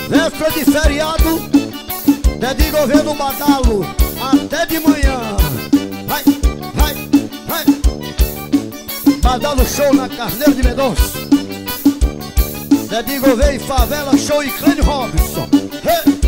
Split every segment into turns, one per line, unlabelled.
véspera de feriado, é de governo badalo até de manhã. Vai, vai, vai. Badalo show na Carneiro de Mendonça. É de governo e favela show e Clânio Robinson. Hey.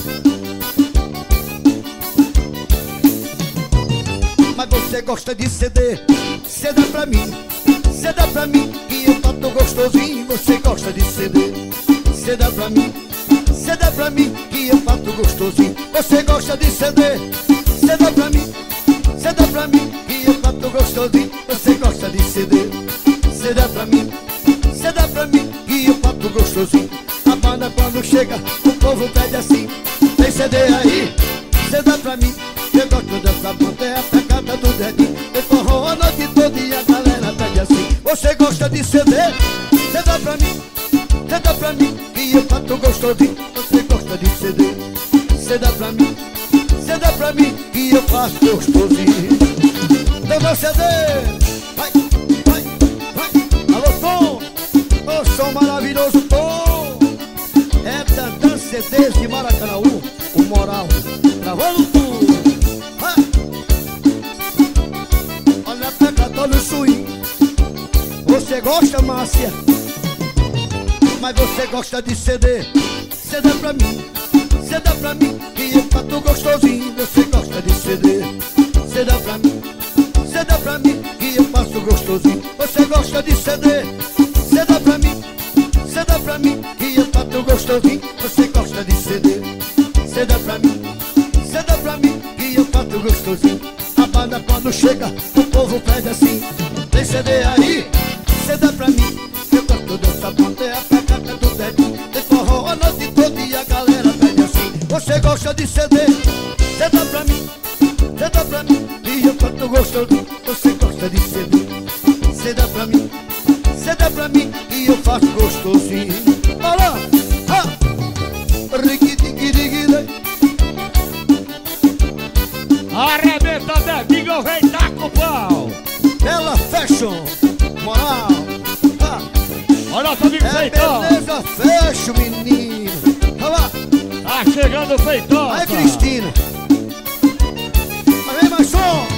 Mas você gosta de CD, CD pra mim, CD pra mim, que eu faço gostosinho. Você gosta de CD, CD pra mim, CD pra mim, que eu faço gostosinho. Você gosta de CD, CD pra mim, CD pra mim, que eu faço gostosinho. Você gosta de CD, CD pra mim, CD pra mim, que eu faço gostosinho. A banda quando chega, o povo pede assim: tem CD aí, CD pra mim. Eu gosto dessa banda, é a pegada do dedinho. Tem forró a noite toda e a galera pede assim: você gosta de CD? CD pra mim, CD pra mim, que eu faço gostosinho. Você gosta de CD? CD pra mim, CD pra mim, que eu faço gostosinho. Então meu CD, vai, vai, vai. Alô Tom, ô som maravilhoso Tom. É Tantan CDs de Maracanaú, o moral, gravando tudo. Olha a pegada no swing. Você gosta, Márcia? Mas você gosta de CD? CD pra mim, CD pra mim, que eu faço gostosinho. Você gosta de CD? CD pra mim, CD pra mim, que eu faço gostosinho. Você gosta de CD? CD pra mim, CD pra mim, que eu faço gostosinho. Você gosta de CD? CD pra mim, CD pra mim, que eu faço gostosinho. A banda quando chega, o povo pede assim: tem CD aí? CD pra mim. Eu gosto dessa banda, é a pegada do dedinho. Tem forró a noite toda e a galera pede assim: você gosta de CD? CD pra mim, CD pra mim, e eu faço gostosinho. Você gosta de CD? CD pra mim, CD pra mim, e eu faço gostosinho. Olha lá,
arrebenta dedinho, vem dar com o pau.
Ela fashion, moral.
Olha nosso amigo Feitosa.
Beleza, fashion, menino. Olha lá.
Tá chegando o Feitosa.
Aí, Cristina. Vem mais som.